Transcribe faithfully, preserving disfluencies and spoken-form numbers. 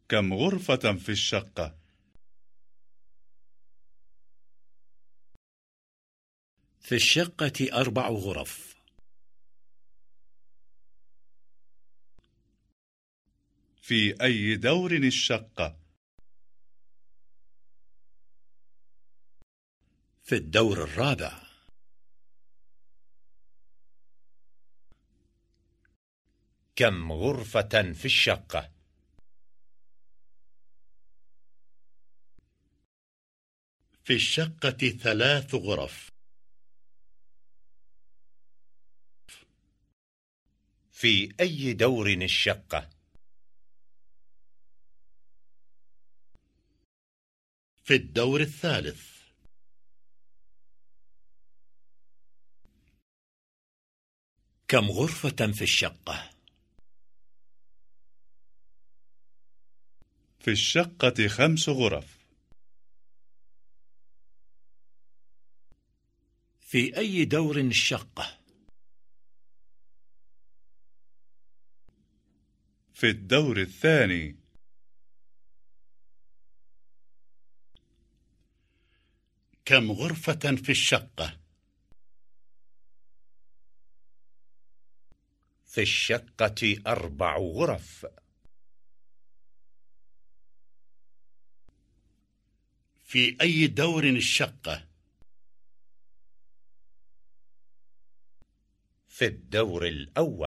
كم غرفة في الشقة؟ في الشقة أربع غرف. في أي دور الشقة؟ في الدور الرابع. كم غرفة في الشقة؟ في الشقة ثلاث غرف. في أي دور الشقة؟ في الدور الثالث. كم غرفة في الشقة؟ في الشقة خمس غرف. في أي دور الشقة؟ في الدور الثاني. كم غرفة في الشقة؟ في الشقة أربع غرف. في أي دور الشقة؟ في الدور الأول.